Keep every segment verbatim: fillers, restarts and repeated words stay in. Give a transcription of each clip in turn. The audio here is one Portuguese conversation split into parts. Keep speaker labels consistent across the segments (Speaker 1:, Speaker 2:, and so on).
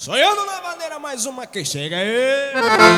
Speaker 1: Sonhando na bandeira, mais uma que chega aí.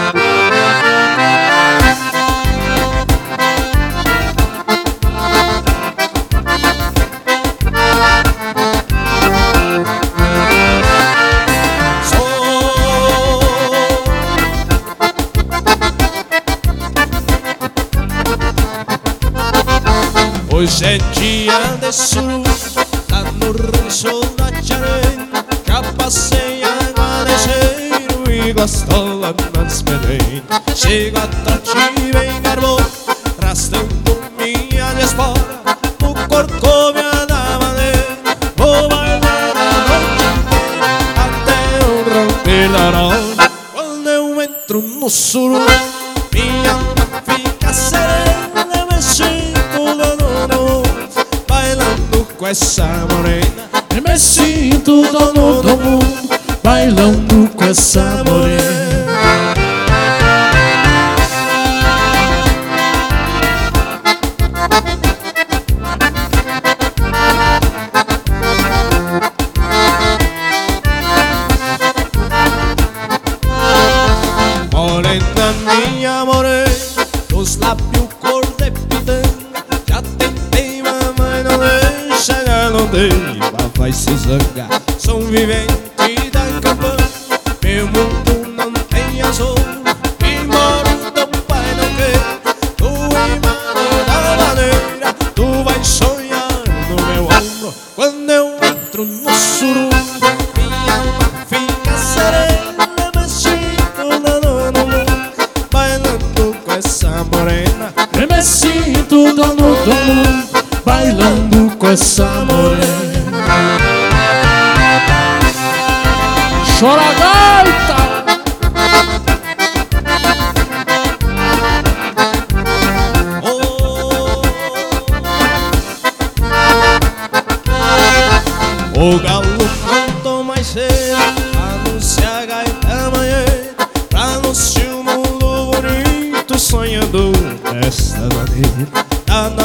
Speaker 1: Hoje é dia de sul, lá no rancho da Tiarena. Já passei água de cheiro e gostola nas pedreiras. Chego a trote bem garboso, rastando minha espora no corcovia da maneira. Vou bailar a noite inteira até o romper da aurora. Quando eu entro no suru, minha alma fica serena, mexendo no bailando com essa morena.
Speaker 2: Eu me sinto dono do mundo, bailando com essa morena.
Speaker 1: Morena, minha morena, os lábios cor de pitanga. Já tentei, mamãe, não deixa, já não dei, vai se zangar. Sou um vivente da campanha, meu mundo não tem azul. E moro teu pai não quer, tu imado da maneira. Tu vais sonhar no meu ombro quando eu entro no suru. Minha alma fica serena, mexendo no mundo, bailando com essa morena.
Speaker 2: Eu me sinto dono do mundo, bailando com essa morena. Chora gaita!
Speaker 1: O galo cantou mais cedo, anuncia a gaita amanhã, pra no seu mundo bonito, sonhando desta maneira. Tá na